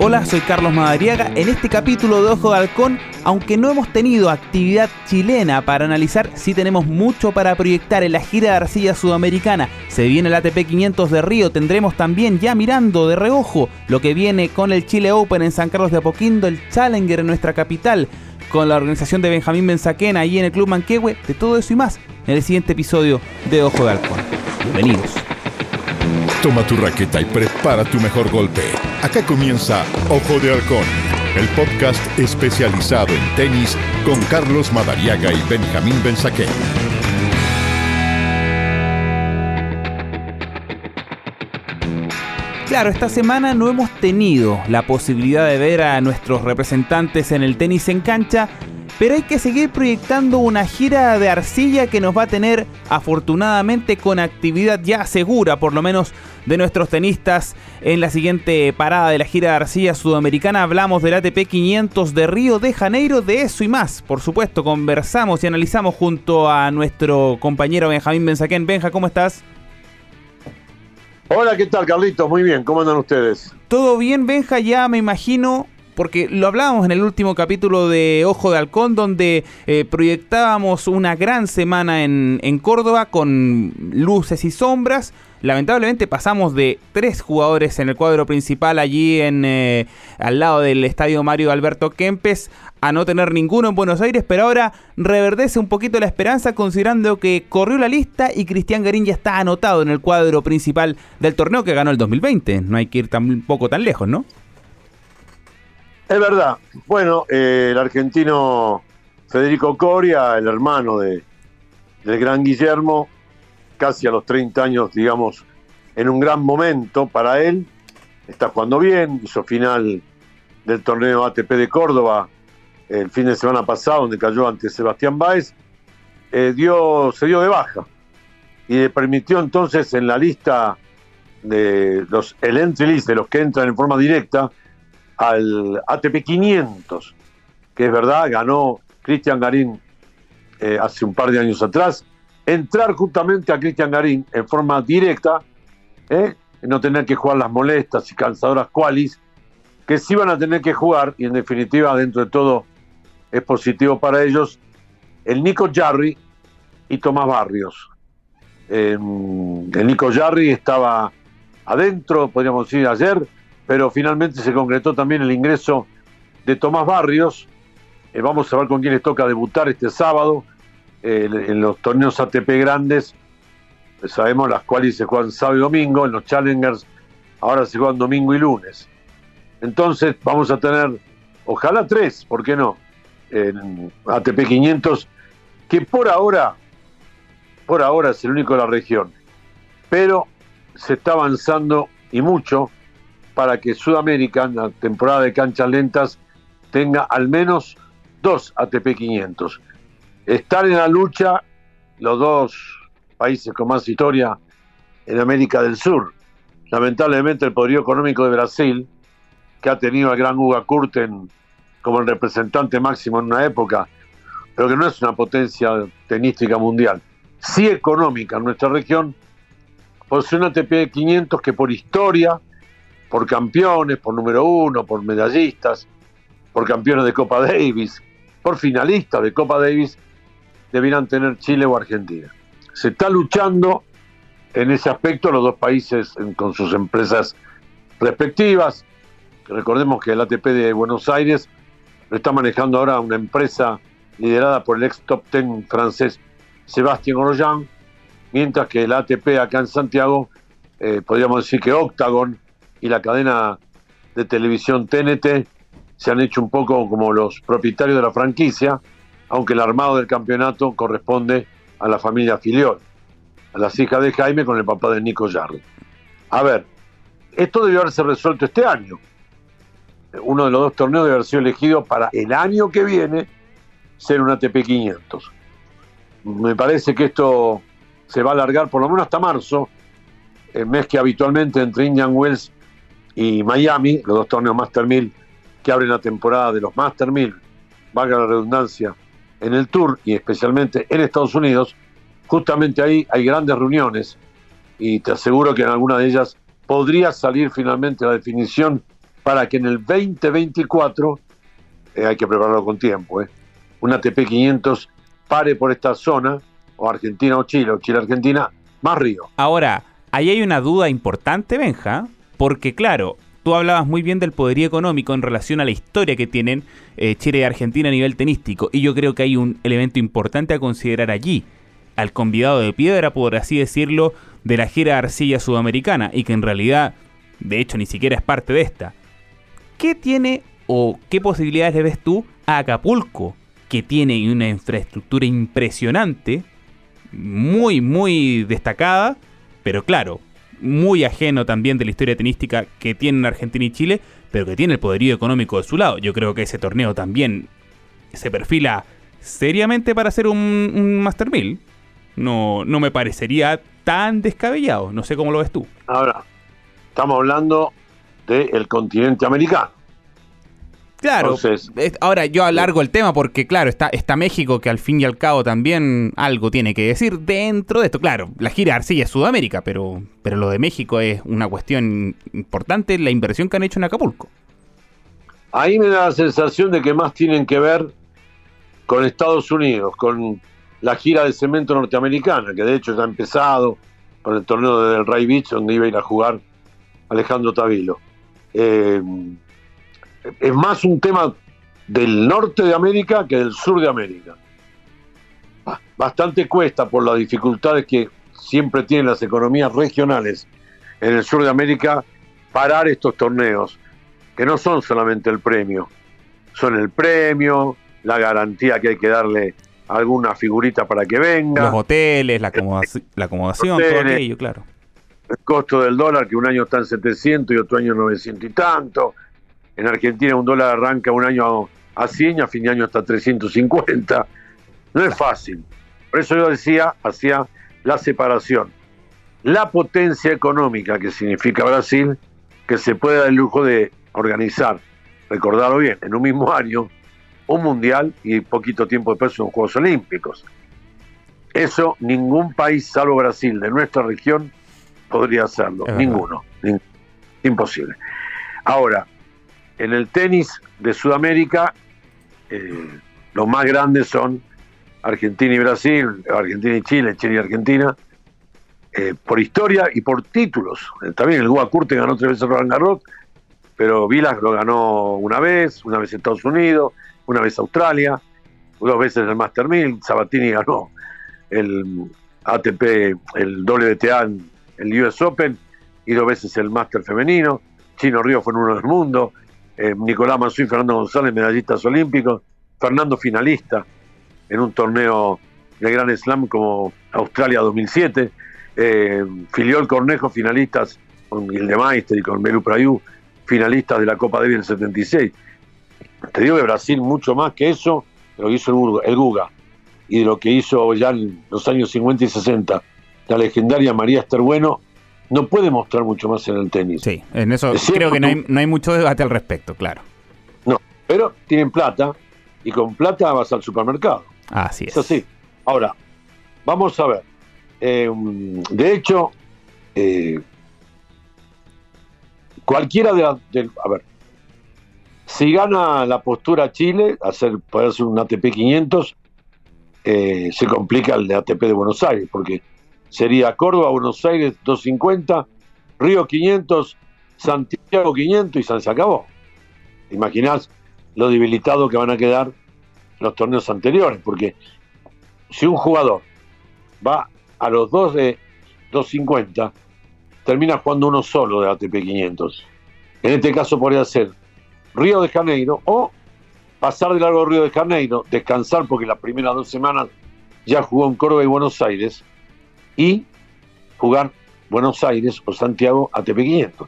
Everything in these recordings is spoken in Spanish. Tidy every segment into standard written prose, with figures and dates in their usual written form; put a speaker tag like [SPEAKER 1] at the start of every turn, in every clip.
[SPEAKER 1] Hola, soy Carlos Madariaga. En este capítulo de Ojo de Halcón, aunque no hemos tenido actividad chilena para analizar, sí tenemos mucho para proyectar en la gira de arcilla sudamericana. Se viene el ATP 500 de Río, tendremos también ya mirando de reojo lo que viene con el Chile Open en San Carlos de Apoquindo, el Challenger en nuestra capital, con la organización de Benjamín Benzaquén ahí en el Club Manquehue. De todo eso y más en el siguiente episodio de Ojo de Halcón. Bienvenidos.
[SPEAKER 2] Toma tu raqueta y prepara tu mejor golpe. Acá comienza Ojo de Halcón, el podcast especializado en tenis con Carlos Madariaga y Benjamín Benzaquén.
[SPEAKER 1] Claro, esta semana no hemos tenido la posibilidad de ver a nuestros representantes en el tenis en cancha, pero hay que seguir proyectando una gira de arcilla que nos va a tener afortunadamente con actividad ya segura, por lo menos de nuestros tenistas en la siguiente parada de la gira de arcilla sudamericana. Hablamos del ATP 500 de Río de Janeiro, de eso y más. Por supuesto, conversamos y analizamos junto a nuestro compañero Benjamín Benzaquén. Benja, ¿cómo estás?
[SPEAKER 3] Hola, ¿qué tal, Carlitos? Muy bien, ¿cómo andan ustedes?
[SPEAKER 1] Todo bien, Benja, ya me imagino, porque lo hablábamos en el último capítulo de Ojo de Halcón, donde proyectábamos una gran semana en Córdoba con luces y sombras. Lamentablemente pasamos de 3 jugadores en el cuadro principal allí al lado del estadio Mario Alberto Kempes a no tener ninguno en Buenos Aires, pero ahora reverdece un poquito la esperanza considerando que corrió la lista y Cristian Garín ya está anotado en el cuadro principal del torneo que ganó el 2020. No hay que ir tampoco tan lejos, ¿no?
[SPEAKER 3] Es verdad. Bueno, el argentino Federico Coria, el hermano del gran Guillermo, casi a los 30 años, digamos, en un gran momento para él, está jugando bien, hizo final del torneo ATP de Córdoba el fin de semana pasado, donde cayó ante Sebastián Báez, se dio de baja y le permitió entonces en la lista de el entry list de los que entran en forma directa al ATP 500, que es verdad, ganó Cristian Garín hace un par de años atrás. Entrar justamente a Cristian Garín en forma directa, no tener que jugar las molestas y cansadoras qualis, que sí van a tener que jugar, y en definitiva, dentro de todo, es positivo para ellos, el Nico Jarry y Tomás Barrios. El Nico Jarry estaba adentro, podríamos decir, ayer, pero finalmente se concretó también el ingreso de Tomás Barrios. Vamos a ver con quién les toca debutar este sábado en los torneos ATP grandes. Sabemos las cuales se juegan sábado y domingo, en los Challengers ahora se juegan domingo y lunes. Entonces vamos a tener, ojalá 3, ¿por qué no? En ATP 500, que por ahora es el único de la región, pero se está avanzando y mucho para que Sudamérica, en la temporada de canchas lentas, tenga al menos 2 ATP 500. Están en la lucha los 2 países con más historia en América del Sur. Lamentablemente el poderío económico de Brasil, que ha tenido al gran Uga Kurten como el representante máximo en una época, pero que no es una potencia tenística mundial, sí económica en nuestra región, posee un ATP 500 que por historia, por campeones, por número 1, por medallistas, por campeones de Copa Davis, por finalistas de Copa Davis, debieran tener Chile o Argentina. Se está luchando en ese aspecto los 2 países con sus empresas respectivas. Recordemos que el ATP de Buenos Aires lo está manejando ahora una empresa liderada por el ex top 10 francés Sébastien Grosjean, mientras que el ATP acá en Santiago, podríamos decir que Octagon y la cadena de televisión TNT se han hecho un poco como los propietarios de la franquicia, aunque el armado del campeonato corresponde a la familia Filiol, a las hijas de Jaime con el papá de Nico Jarry. A ver, esto debió haberse resuelto este año. Uno de los 2 torneos debe haber sido elegido para el año que viene ser un ATP 500. Me parece que esto se va a alargar por lo menos hasta marzo, el mes que habitualmente entre Indian Wells y Miami, los 2 torneos Master 1000 que abren la temporada de los Master 1000, valga la redundancia, en el Tour y especialmente en Estados Unidos, justamente ahí hay grandes reuniones y te aseguro que en alguna de ellas podría salir finalmente la definición para que en el 2024, hay que prepararlo con tiempo, un ATP 500 pare por esta zona, o Argentina o Chile-Argentina, más Río.
[SPEAKER 1] Ahora, ahí hay una duda importante, Benja, porque claro, tú hablabas muy bien del poderío económico en relación a la historia que tienen Chile y Argentina a nivel tenístico, y yo creo que hay un elemento importante a considerar allí, al convidado de piedra, por así decirlo, de la gira de arcilla sudamericana, y que en realidad, de hecho, ni siquiera es parte de esta. ¿Qué tiene o qué posibilidades le ves tú a Acapulco, que tiene una infraestructura impresionante, muy, muy destacada, pero claro, muy ajeno también de la historia tenística que tienen Argentina y Chile, pero que tiene el poderío económico de su lado? Yo creo que ese torneo también se perfila seriamente para ser un Master 1000. No me parecería tan descabellado. No sé cómo lo ves tú.
[SPEAKER 3] Ahora, estamos hablando del continente americano.
[SPEAKER 1] Claro, entonces, ahora yo alargo el tema porque, claro, está México, que al fin y al cabo también algo tiene que decir dentro de esto. Claro, la gira de arcilla es Sudamérica, pero lo de México es una cuestión importante, la inversión que han hecho en Acapulco.
[SPEAKER 3] Ahí me da la sensación de que más tienen que ver con Estados Unidos, con la gira de cemento norteamericana, que de hecho ya ha empezado con el torneo de Delray Beach, donde iba a ir a jugar Alejandro Tavilo. Es más un tema del norte de América que del sur de América. Bastante cuesta por las dificultades que siempre tienen las economías regionales en el sur de América parar estos torneos, que no son solamente el premio, son el premio, la garantía que hay que darle a alguna figurita para que venga,
[SPEAKER 1] los hoteles, la acomodación, hoteles, todo aquello, claro.
[SPEAKER 3] El costo del dólar, que un año está en 700 y otro año 900 y tanto. En Argentina un dólar arranca un año a 100 y a fin de año hasta 350. No es fácil. Por eso yo hacía la separación. La potencia económica que significa Brasil, que se puede dar el lujo de organizar, recordarlo bien, en un mismo año, un mundial y poquito tiempo después unos Juegos Olímpicos. Eso ningún país, salvo Brasil, de nuestra región, podría hacerlo. Ninguno. Imposible. Ahora, en el tenis de Sudamérica, los más grandes son Argentina y Brasil, Argentina y Chile, Chile y Argentina, por historia y por títulos. También el Guga Kurte ganó 3 veces Roland Garros, pero Vilas lo ganó una vez Estados Unidos, una vez Australia, 2 veces el Master 1000, Sabatini ganó el ATP, el WTA, el US Open, y 2 veces el Master femenino. Chino Río fue uno del mundo. Nicolás Massú y Fernando González, medallistas olímpicos. Fernando finalista en un torneo de Grand Slam como Australia 2007. Filiol Cornejo, finalistas con Gildemeister y con Belu Prayú, finalistas de la Copa Davis del 76. Te digo que Brasil mucho más que eso, de lo que hizo el Guga y de lo que hizo ya en los años 50 y 60 la legendaria María Esther Bueno, no puede mostrar mucho más en el tenis.
[SPEAKER 1] Sí, en eso creo que no hay mucho debate al respecto, claro.
[SPEAKER 3] No, pero tienen plata y con plata vas al supermercado.
[SPEAKER 1] Así es.
[SPEAKER 3] Es así. Ahora, vamos a ver. De hecho, cualquiera a ver, si gana la postura Chile, poder hacer un ATP 500, se complica el de ATP de Buenos Aires, porque sería Córdoba, Buenos Aires 250, Río 500, Santiago 500 y se acabó. Imaginás lo debilitado que van a quedar los torneos anteriores, porque si un jugador va a los 2 de 250, termina jugando uno solo de ATP 500. En este caso podría ser Río de Janeiro o pasar de largo Río de Janeiro, descansar porque las primeras 2 semanas ya jugó en Córdoba y Buenos Aires, y jugar Buenos Aires o Santiago ATP 500.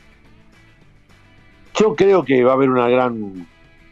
[SPEAKER 3] Yo creo que va a haber una gran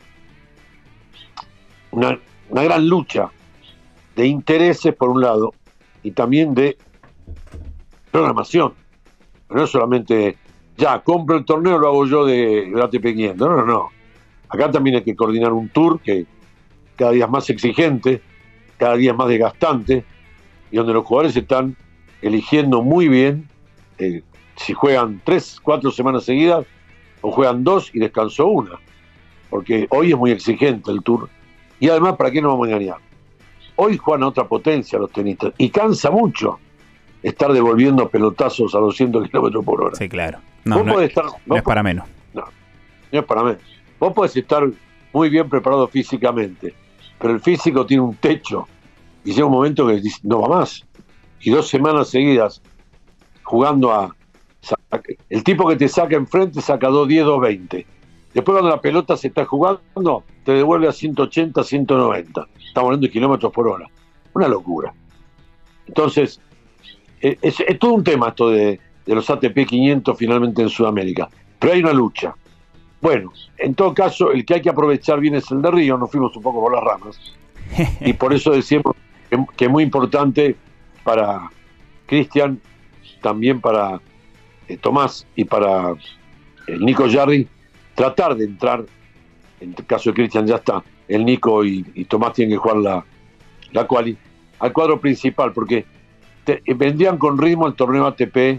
[SPEAKER 3] lucha de intereses por un lado y también de programación. No es solamente ya compro el torneo, lo hago yo del ATP 500. No. Acá también hay que coordinar un tour que cada día es más exigente, cada día es más desgastante, y donde los jugadores están eligiendo muy bien si juegan 3-4 semanas seguidas o juegan 2 y descansó una, porque hoy es muy exigente el Tour, y además, ¿para qué nos vamos a engañar? Hoy juegan a otra potencia los tenistas, y cansa mucho estar devolviendo pelotazos a 200 kilómetros por hora.
[SPEAKER 1] Sí, claro.
[SPEAKER 3] No
[SPEAKER 1] Es para menos.
[SPEAKER 3] No es para menos. Vos podés estar muy bien preparado físicamente, pero el físico tiene un techo, y llega un momento que no va más. Y 2 semanas seguidas jugando el tipo que te saca enfrente saca 2.10, 2.20. Después cuando la pelota se está jugando, te devuelve a 180, 190. Estamos hablando de kilómetros por hora. Una locura. Entonces, es todo un tema esto de los ATP 500 finalmente en Sudamérica. Pero hay una lucha. Bueno, en todo caso, el que hay que aprovechar bien es el de Río. Nos fuimos un poco por las ramas. Y por eso decimos que es muy importante para Cristian, también para Tomás y para Nico Jarry, tratar de entrar, en el caso de Cristian ya está, el Nico y Tomás tienen que jugar la quali, al cuadro principal, porque vendrían con ritmo el torneo ATP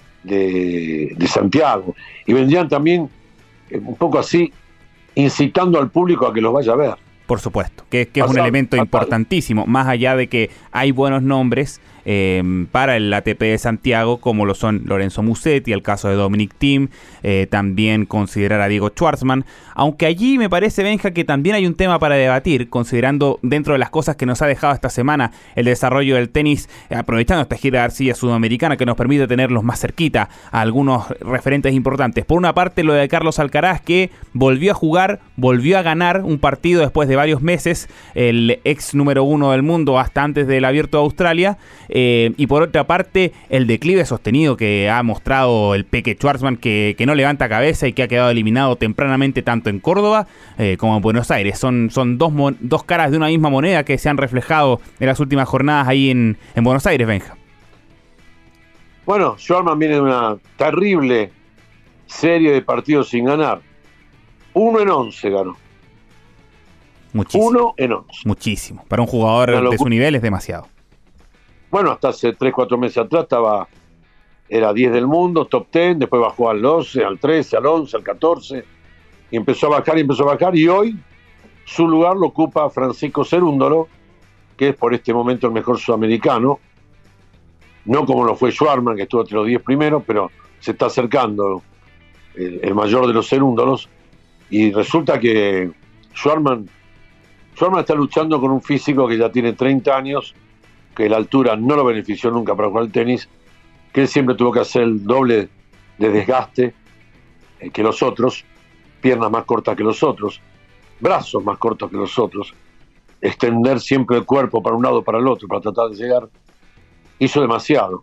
[SPEAKER 3] de Santiago, y vendrían también un poco así, incitando al público a que los vaya a ver.
[SPEAKER 1] Por supuesto, que es un elemento importantísimo, más allá de que hay buenos nombres para el ATP de Santiago, como lo son Lorenzo Musetti, el caso de Dominic Thiem, también considerar a Diego Schwartzman, aunque allí me parece, Benja, que también hay un tema para debatir, considerando dentro de las cosas que nos ha dejado esta semana el desarrollo del tenis, aprovechando esta gira de arcilla sudamericana que nos permite tenerlos más cerquita a algunos referentes importantes. Por una parte, lo de Carlos Alcaraz, que volvió a jugar, volvió a ganar un partido después de varios meses, el ex número 1 del mundo hasta antes del Abierto de Australia, y por otra parte el declive sostenido que ha mostrado el Peque Schwartzman, que no levanta cabeza y que ha quedado eliminado tempranamente tanto en Córdoba como en Buenos Aires. Son dos caras de una misma moneda que se han reflejado en las últimas jornadas ahí en Buenos Aires, Benja.
[SPEAKER 3] Bueno, Schwartzman viene de una terrible serie de partidos sin ganar. 1 en 11 ganó.
[SPEAKER 1] Muchísimo.
[SPEAKER 3] 1 en 11.
[SPEAKER 1] Muchísimo. Para un jugador de su nivel es demasiado.
[SPEAKER 3] Bueno, hasta hace 3-4 meses atrás era 10 del mundo, top 10, después bajó al 12, al 13, al 11, al 14, y empezó a bajar, y hoy su lugar lo ocupa Francisco Cerúndolo, que es por este momento el mejor sudamericano, no como lo fue Schwartzman, que estuvo entre los 10 primeros, pero se está acercando el mayor de los Cerúndolos, y resulta que Schwartzman está luchando con un físico que ya tiene 30 años, que la altura no lo benefició nunca para jugar al tenis, que él siempre tuvo que hacer el doble de desgaste que los otros, piernas más cortas que los otros, brazos más cortos que los otros, extender siempre el cuerpo para un lado o para el otro para tratar de llegar. Hizo demasiado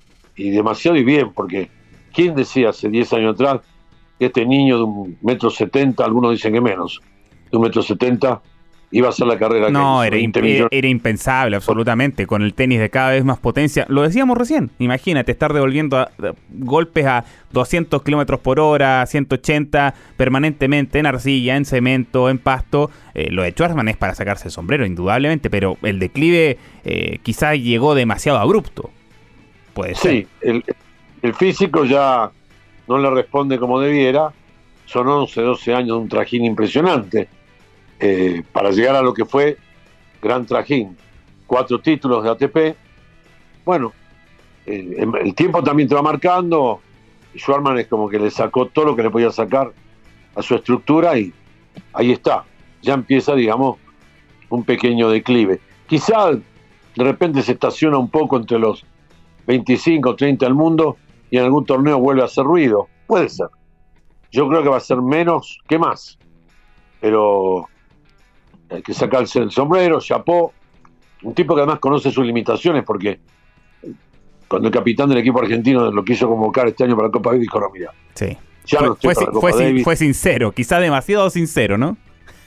[SPEAKER 3] y bien, porque ¿quién decía hace 10 años atrás que este niño de 1,70 m, algunos dicen que menos, de 1,70 m, iba a hacer la carrera?
[SPEAKER 1] No, era impensable, absolutamente, con el tenis de cada vez más potencia. Lo decíamos recién, imagínate, estar devolviendo golpes a 200 kilómetros por hora, 180, permanentemente en arcilla, en cemento, en pasto. Lo de Schwartzman es para sacarse el sombrero, indudablemente, pero el declive quizás llegó demasiado abrupto. Puede ser.
[SPEAKER 3] Sí, el físico ya no le responde como debiera. Son 11, 12 años de un trajín impresionante. Para llegar a lo que fue gran trajín, 4 títulos de ATP. Bueno, el tiempo también te va marcando. Schwartzman es como que le sacó todo lo que le podía sacar a su estructura, y ahí está, ya empieza, digamos, un pequeño declive. Quizá de repente se estaciona un poco entre los 25 o 30 del mundo, y en algún torneo vuelve a hacer ruido. Puede ser. Yo creo que va a ser menos que más, pero hay que sacarse el sombrero, chapó. Un tipo que además conoce sus limitaciones, porque cuando el capitán del equipo argentino lo quiso convocar este año para la Copa Davis, dijo: no, mira,
[SPEAKER 1] sí.
[SPEAKER 3] Ya no estoy para la Copa Davis.
[SPEAKER 1] Fue sincero, quizá demasiado sincero, ¿no?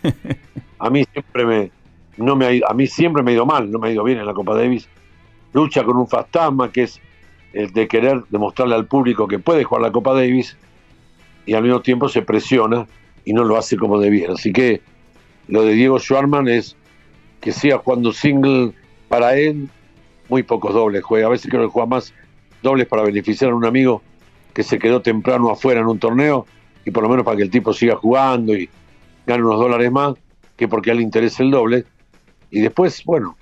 [SPEAKER 3] A mí siempre me ha ido mal, no me ha ido bien en la Copa Davis. Lucha con un fantasma, que es el de querer demostrarle al público que puede jugar la Copa Davis, y al mismo tiempo se presiona y no lo hace como debiera. Así que lo de Diego Schwartzman es que siga jugando single para él, muy pocos dobles juega. A veces creo que juega más dobles para beneficiar a un amigo que se quedó temprano afuera en un torneo, y y por lo menos para que el tipo siga jugando y gane unos dólares más, que porque a él le interesa el doble, y después, bueno,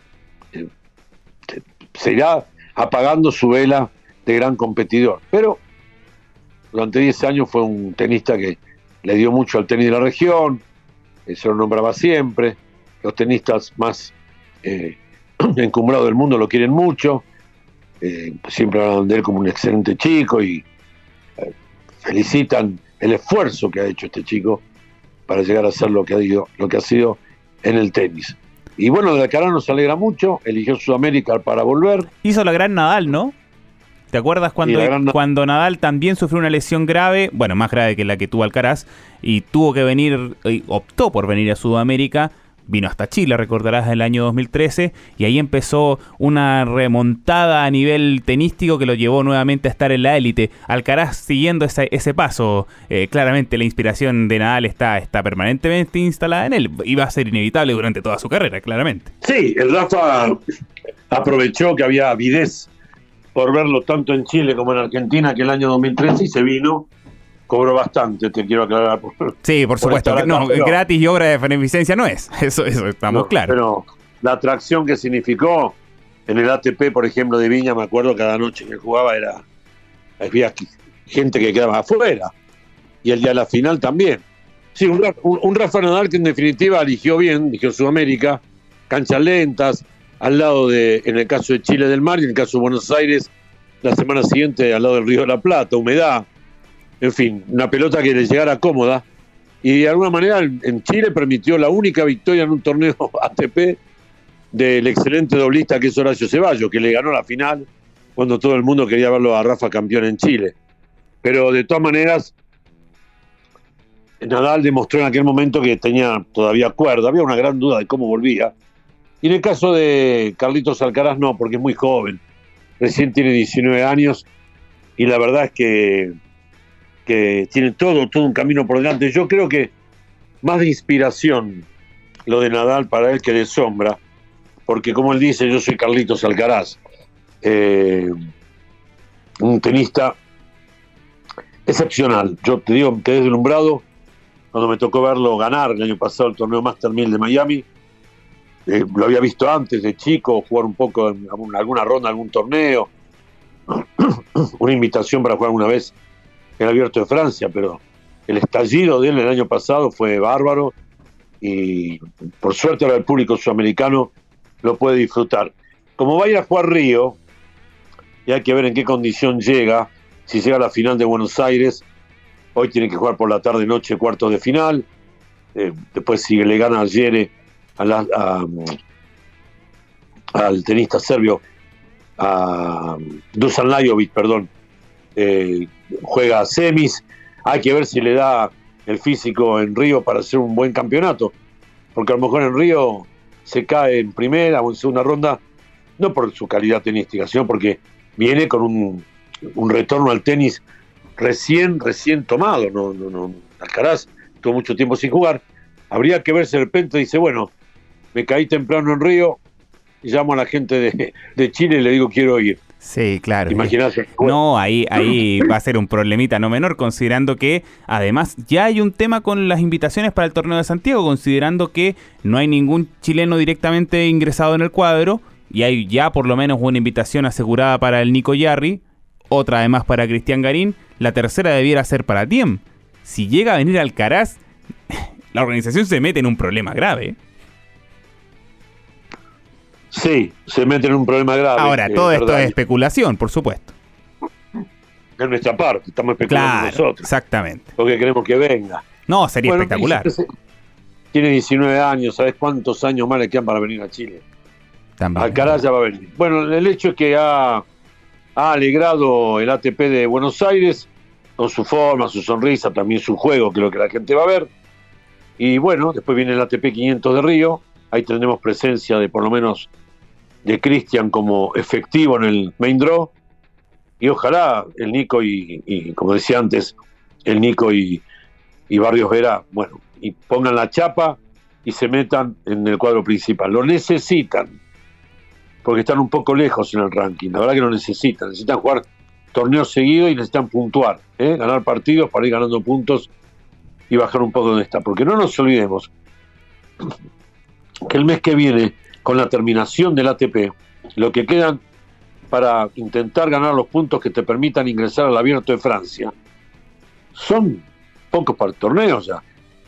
[SPEAKER 3] se irá apagando su vela de gran competidor. Pero durante 10 años fue un tenista que le dio mucho al tenis de la región, se lo nombraba siempre, los tenistas más encumbrados del mundo lo quieren mucho, siempre hablan de él como un excelente chico y felicitan el esfuerzo que ha hecho este chico para llegar a ser lo que ha sido en el tenis. Y bueno, de Alcaraz nos alegra mucho, eligió Sudamérica para volver.
[SPEAKER 1] Hizo la gran Nadal, ¿no? ¿Te acuerdas cuando Nadal también sufrió una lesión grave, bueno, más grave que la que tuvo Alcaraz, y tuvo que venir, optó por venir a Sudamérica, vino hasta Chile, recordarás, en el año 2013, y ahí empezó una remontada a nivel tenístico que lo llevó nuevamente a estar en la élite. Alcaraz siguiendo ese paso, claramente la inspiración de Nadal está permanentemente instalada en él, y va a ser inevitable durante toda su carrera, claramente.
[SPEAKER 3] Sí, el Rafa aprovechó que había avidez por verlo tanto en Chile como en Argentina que el año 2013 y se vino. Cobró bastante, te quiero aclarar.
[SPEAKER 1] Sí, por supuesto. Gratis y obra de beneficencia no es. Eso estamos claros.
[SPEAKER 3] Pero la atracción que significó en el ATP, por ejemplo, de Viña, me acuerdo cada noche que jugaba había gente que quedaba afuera. Y el día de la final también. Sí, un Rafa Nadal que en definitiva eligió Sudamérica, canchas lentas, al lado en el caso de Chile del Mar y en el caso de Buenos Aires, la semana siguiente al lado del Río de la Plata, humedad. En fin, una pelota que le llegara cómoda y de alguna manera en Chile permitió la única victoria en un torneo ATP del excelente doblista que es Horacio Ceballos, que le ganó la final cuando todo el mundo quería verlo a Rafa campeón en Chile. Pero de todas maneras, Nadal demostró en aquel momento que tenía todavía cuerda, había una gran duda de cómo volvía. Y en el caso de Carlitos Alcaraz no, porque es muy joven, recién tiene 19 años y la verdad es que tiene todo un camino por delante. Yo creo que más de inspiración lo de Nadal para él que de sombra, porque como él dice, yo soy Carlitos Alcaraz, un tenista excepcional. Yo te digo, quedé deslumbrado cuando me tocó verlo ganar el año pasado el torneo Master 1000 de Miami. Lo había visto antes de chico, jugar un poco en alguna ronda, algún torneo, una invitación para jugar una vez el Abierto de Francia, pero el estallido de él el año pasado fue bárbaro y por suerte ahora el público sudamericano lo puede disfrutar. Como va a ir a jugar Río, y hay que ver en qué condición llega, si llega a la final de Buenos Aires, hoy tiene que jugar por la tarde-noche cuartos de final, después si le gana ayer al tenista serbio, a Dusan Lajovic, juega a semis. Hay que ver si le da el físico en Río para hacer un buen campeonato, porque a lo mejor en Río se cae en primera o en segunda ronda, no por su calidad tenística, sino porque viene con un retorno al tenis recién tomado. No, Alcaraz tuvo mucho tiempo sin jugar. Habría que ver si de repente dice, bueno, me caí temprano en Río, y llamo a la gente de Chile y le digo quiero ir.
[SPEAKER 1] Sí, claro.
[SPEAKER 3] Imagínate.
[SPEAKER 1] No, ahí va a ser un problemita no menor, considerando que además ya hay un tema con las invitaciones para el torneo de Santiago, considerando que no hay ningún chileno directamente ingresado en el cuadro y hay ya por lo menos una invitación asegurada para el Nico Yarri, otra además para Cristian Garín, la tercera debiera ser para Thiem. Si llega a venir Alcaraz, la organización se mete en un problema grave.
[SPEAKER 3] Sí, se mete en un problema grave.
[SPEAKER 1] Ahora, todo esto es especulación, por supuesto.
[SPEAKER 3] De nuestra parte, estamos especulando nosotros.
[SPEAKER 1] Exactamente.
[SPEAKER 3] Porque queremos que venga.
[SPEAKER 1] No, sería espectacular.
[SPEAKER 3] Tiene 19 años, ¿sabes cuántos años más le quedan para venir a Chile?
[SPEAKER 1] También.
[SPEAKER 3] Alcaraz ya va a venir. Bueno, el hecho es que ha alegrado el ATP de Buenos Aires con su forma, su sonrisa, también su juego, que es lo que la gente va a ver. Y bueno, después viene el ATP 500 de Río. Ahí tendremos presencia de por lo menos de Cristian como efectivo en el main draw. Y ojalá el Nico y como decía antes, el Nico y Barrios Vera, bueno, y pongan la chapa y se metan en el cuadro principal. Lo necesitan, porque están un poco lejos en el ranking. La verdad que lo necesitan jugar torneos seguidos y necesitan puntuar, ganar partidos para ir ganando puntos y bajar un poco donde está, porque no nos olvidemos que el mes que viene, con la terminación del ATP, lo que quedan para intentar ganar los puntos que te permitan ingresar al Abierto de Francia son pocos para el torneo ya.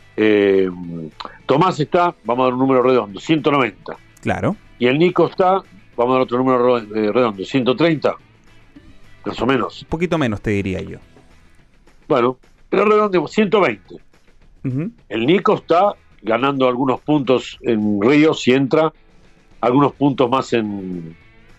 [SPEAKER 3] Tomás está, vamos a dar un número redondo, 190.
[SPEAKER 1] Claro.
[SPEAKER 3] Y el Nico está, vamos a dar otro número redondo, 130, más o menos.
[SPEAKER 1] Un poquito menos, te diría yo.
[SPEAKER 3] Bueno, pero redondo, 120.
[SPEAKER 1] Uh-huh.
[SPEAKER 3] El Nico está ganando algunos puntos en Río, si entra, algunos puntos más en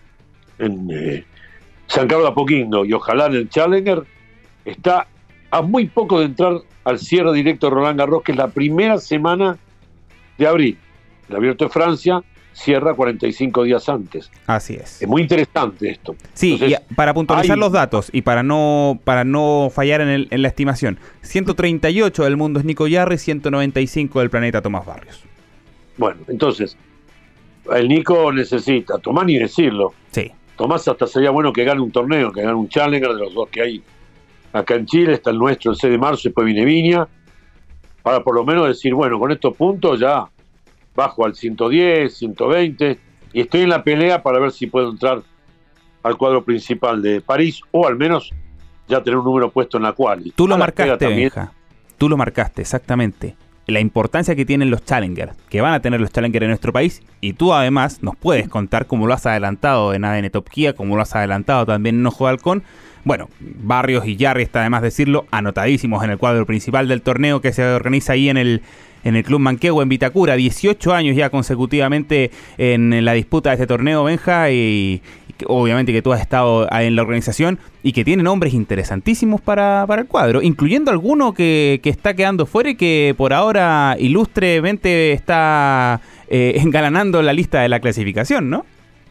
[SPEAKER 3] San Carlos de Apoquindo, y ojalá en el Challenger. Está a muy poco de entrar al cierre directo de Roland Garros, que es la primera semana de abril. El Abierto de Francia cierra 45 días antes.
[SPEAKER 1] Así es.
[SPEAKER 3] Es muy interesante esto.
[SPEAKER 1] Sí,
[SPEAKER 3] entonces,
[SPEAKER 1] y para puntualizar los datos y para no fallar en la estimación, 138 del mundo es Nico Yarri, 195 del planeta Tomás Barrios.
[SPEAKER 3] Bueno, entonces, el Nico necesita, Tomás ni decirlo.
[SPEAKER 1] Sí.
[SPEAKER 3] Tomás hasta sería bueno que gane un torneo, que gane un Challenger de los dos que hay acá en Chile. Está el nuestro el 6 de marzo, después viene Viña, para por lo menos decir, bueno, con estos puntos ya bajo al 110, 120, y estoy en la pelea para ver si puedo entrar al cuadro principal de París, o al menos ya tener un número puesto en la quali.
[SPEAKER 1] Tú lo marcaste, Benja. Tú lo marcaste, exactamente. La importancia que tienen los Challengers, que van a tener los Challengers en nuestro país, y tú además nos puedes contar cómo lo has adelantado en ADN Top Kia, cómo lo has adelantado también en Ojo de Halcón. Bueno, Barrios y Yarri, está además decirlo, anotadísimos en el cuadro principal del torneo que se organiza ahí en el Club Manquehue en Vitacura. 18 años ya consecutivamente en la disputa de este torneo, Benja, y obviamente que tú has estado en la organización y que tiene nombres interesantísimos para el cuadro, incluyendo alguno que está quedando fuera y que por ahora ilustremente está engalanando la lista de la clasificación, ¿no?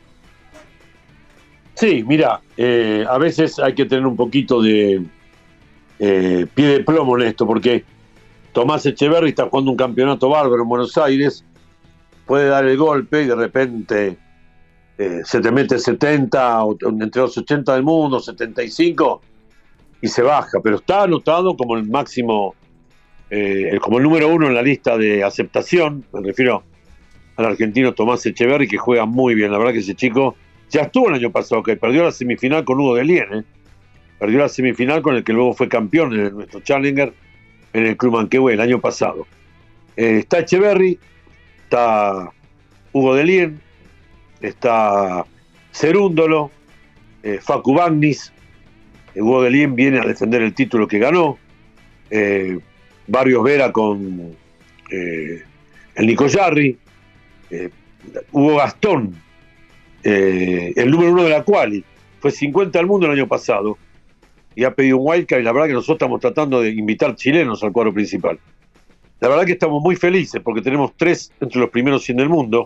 [SPEAKER 3] Sí, mira, a veces hay que tener un poquito de pie de plomo en esto, porque Tomás Echeverry está jugando un campeonato bárbaro en Buenos Aires, puede dar el golpe y de repente se te mete 70, o entre los 80 del mundo, 75, y se baja, pero está anotado como el máximo, como el número 1 en la lista de aceptación. Me refiero al argentino Tomás Echeverry, que juega muy bien. La verdad que ese chico ya estuvo el año pasado, que perdió la semifinal con Hugo Delien, perdió la semifinal con el que luego fue campeón en nuestro Challenger en el Club Manquehue el año pasado. Está Echeverry, está Hugo Delien, está Cerúndolo, Facu Bagnis. Hugo Delien viene a defender el título que ganó. Barrios Vera con el Nico Yarri. Hugo Gastón, el número 1 de la quali, fue 50 al mundo el año pasado y ha pedido un wildcard, y la verdad que nosotros estamos tratando de invitar chilenos al cuadro principal. La verdad que estamos muy felices porque tenemos 3 entre los primeros 100 del mundo,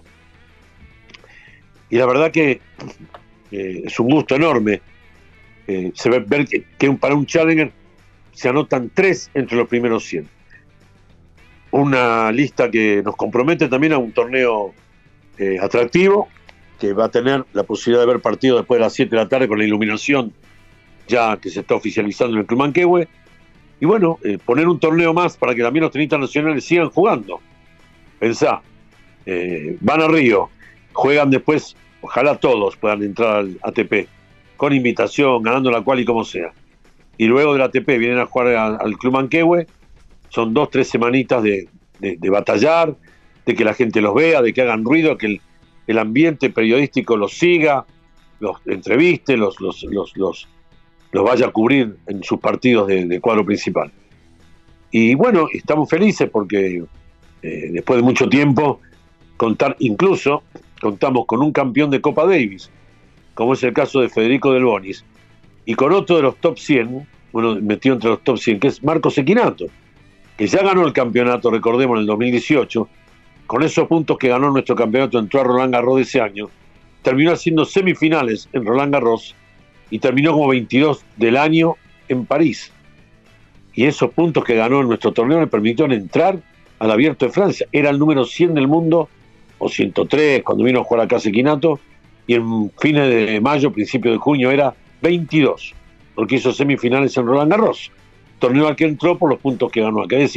[SPEAKER 3] y la verdad que es un gusto enorme ver que para un Challenger se anotan 3 entre los primeros 100. Una lista que nos compromete también a un torneo atractivo, que va a tener la posibilidad de ver partidos después de las 7 de la tarde con la iluminación ya que se está oficializando en el Club Manquehue. Y bueno, poner un torneo más para que también los tenistas nacionales sigan jugando. Pensá, van a Río, juegan después, ojalá todos puedan entrar al ATP, con invitación, ganando la quali como sea. Y luego del ATP vienen a jugar al Club Manquehue. Son 2-3 semanitas de batallar, de que la gente los vea, de que hagan ruido, que el ambiente periodístico los siga, los entreviste, los vaya a cubrir en sus partidos de cuadro principal. Y bueno, estamos felices porque después de mucho tiempo contamos con un campeón de Copa Davis, como es el caso de Federico Del Bonis, y con otro de los top 100, metido entre los top 100, que es Marcos Equinato, que ya ganó el campeonato, recordemos, en el 2018. Con esos puntos que ganó nuestro campeonato, entró a Roland Garros de ese año, terminó haciendo semifinales en Roland Garros y terminó como 22 del año en París. Y esos puntos que ganó en nuestro torneo le permitieron entrar al Abierto de Francia. Era el número 100 del mundo, o 103, cuando vino a jugar acá Equinato, y en fines de mayo, principio de junio, era 22, porque hizo semifinales en Roland Garros, torneo al que entró por los puntos que ganó acá. Es decir,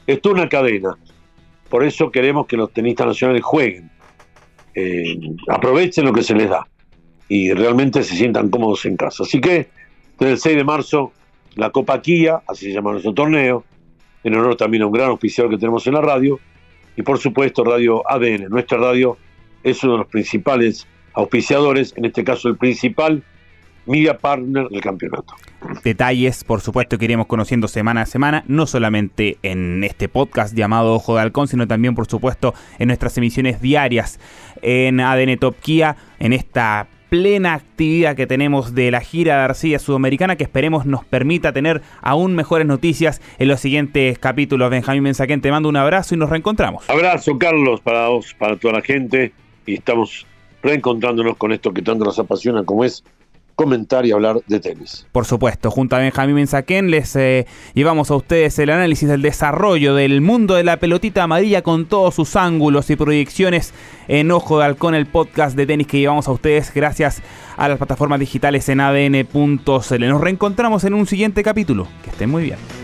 [SPEAKER 3] Es toda una cadena. Por eso queremos que los tenistas nacionales jueguen. Aprovechen lo que se les da y realmente se sientan cómodos en casa. Así que desde el 6 de marzo la Copa Kia, así se llama nuestro torneo, en honor también a un gran auspiciador que tenemos en la radio, y por supuesto Radio ADN. Nuestra radio es uno de los principales auspiciadores, en este caso el principal media partner del campeonato.
[SPEAKER 1] Detalles, por supuesto, que iremos conociendo semana a semana, no solamente en este podcast llamado Ojo de Halcón, sino también, por supuesto, en nuestras emisiones diarias en ADN Top Kia, en esta plena actividad que tenemos de la gira de arcilla sudamericana, que esperemos nos permita tener aún mejores noticias en los siguientes capítulos. Benjamín Mensaquén, te mando un abrazo y nos reencontramos.
[SPEAKER 3] Abrazo, Carlos, para vos, para toda la gente, y estamos reencontrándonos con esto que tanto nos apasiona, como es comentar y hablar de tenis.
[SPEAKER 1] Por supuesto, junto a Benjamín Mensaquén les llevamos a ustedes el análisis del desarrollo del mundo de la pelotita amarilla con todos sus ángulos y proyecciones en Ojo de Halcón, el podcast de tenis que llevamos a ustedes gracias a las plataformas digitales en adn.cl. Nos reencontramos en un siguiente capítulo. Que estén muy bien.